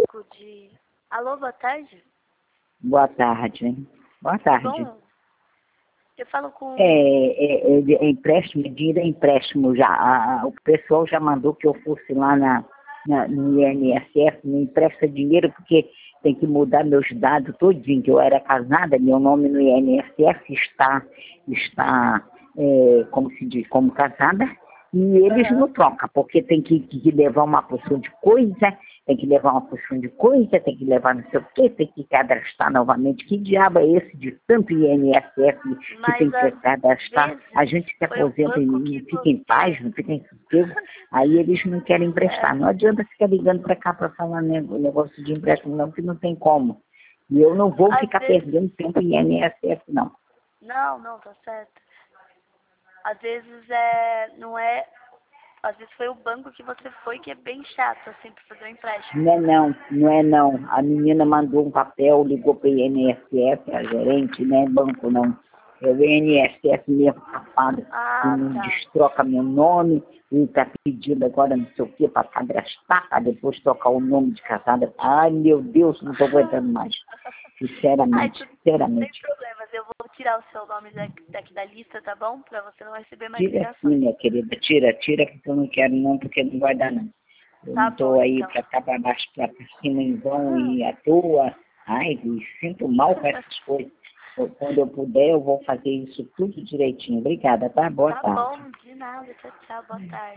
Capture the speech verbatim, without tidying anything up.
banco de... Alô, boa tarde? Boa tarde. Boa tarde. Bom, eu falo com... É, é, é, é empréstimo, dinheiro é empréstimo já. A, a, o pessoal já mandou que eu fosse lá na, na, no I N S S, me empresta dinheiro porque tem que mudar meus dados todinho, que eu era casada, meu nome no I N S S está, está é, como se diz, como casada, e eles Uhum. não trocam, porque tem que, que levar uma porção de coisa, tem que levar uma porção de coisa, tem que levar não sei o quê, tem que cadastrar novamente. Que diabo é esse de tanto I N S S que Mas tem que às cadastrar? vezes A gente se foi o aposenta e banco não que fica em paz, você... não fica em sossego, aí eles não querem emprestar. É, Não adianta ficar ligando para cá para falar ne- negócio de empréstimo não, porque não tem como. E eu não vou às ficar vezes... perdendo tempo em I N S S, não. Não, não, tá certo. Às vezes é... Não é... Às vezes foi o banco que você foi que é bem chato, assim, pra fazer o empréstimo. Não é não, não é não. A menina mandou um papel, ligou para o I N S S, a gerente, não é banco não. É o I N S S mesmo, safado, que Ah, não tá. destroca meu nome, e está pedindo agora não sei o que para cadastrar, para depois trocar o nome de casada. Ai, meu Deus, não estou aguentando mais. Ai, Sinceramente, tudo sem sinceramente. problemas. Eu vou tirar o seu nome daqui, daqui da lista, tá bom? Pra você não receber mais Tira sim, ligações. minha querida, tira, tira, que eu não quero não, porque não vai dar não. Eu não Tá bom, estou aí então. para cá, para baixo, para cima em vão e à toa. Ai, me sinto mal com essas coisas. Eu, quando eu puder, eu vou fazer isso tudo direitinho. Obrigada, tá? Boa Tá tarde. bom, de nada. Tchau, tchau. Boa tarde.